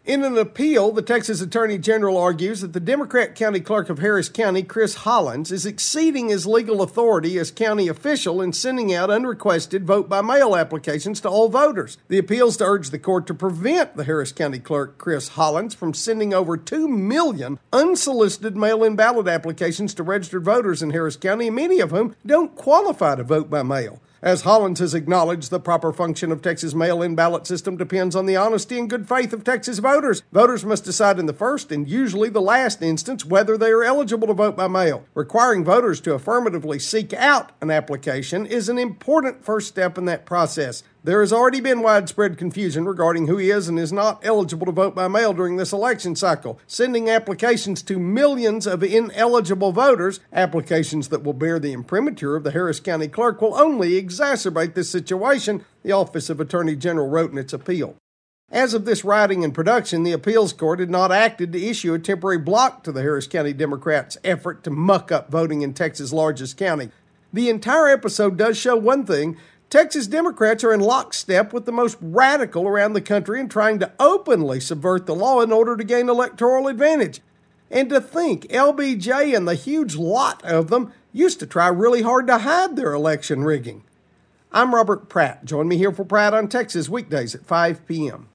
In an appeal, the Texas Attorney General argues that the Democrat County Clerk of Harris County, Chris Hollins, is exceeding his legal authority as county official in sending out unrequested vote-by-mail applications to all voters. The appeal is to urge the court to prevent the Harris County Clerk, Chris Hollins, from sending over 2 million unsolicited mail-in ballot applications to registered voters in Harris County, many of whom don't qualify to vote by mail. As Hollins has acknowledged, the proper function of Texas' mail-in ballot system depends on the honesty and good faith of Texas voters. Voters must decide in the first and usually the last instance whether they are eligible to vote by mail. Requiring voters to affirmatively seek out an application is an important first step in that process. There has already been widespread confusion regarding who is and is not eligible to vote by mail during this election cycle. Sending applications to millions of ineligible voters, applications that will bear the imprimatur of the Harris County Clerk, will only exacerbate this situation, the Office of Attorney General wrote in its appeal. As of this writing and production, the appeals court had not acted to issue a temporary block to the Harris County Democrats' effort to muck up voting in Texas' largest county. The entire episode does show one thing: Texas Democrats are in lockstep with the most radical around the country in trying to openly subvert the law in order to gain electoral advantage. And to think LBJ and the huge lot of them used to try really hard to hide their election rigging. I'm Robert Pratt. Join me here for Pratt on Texas weekdays at 5 p.m.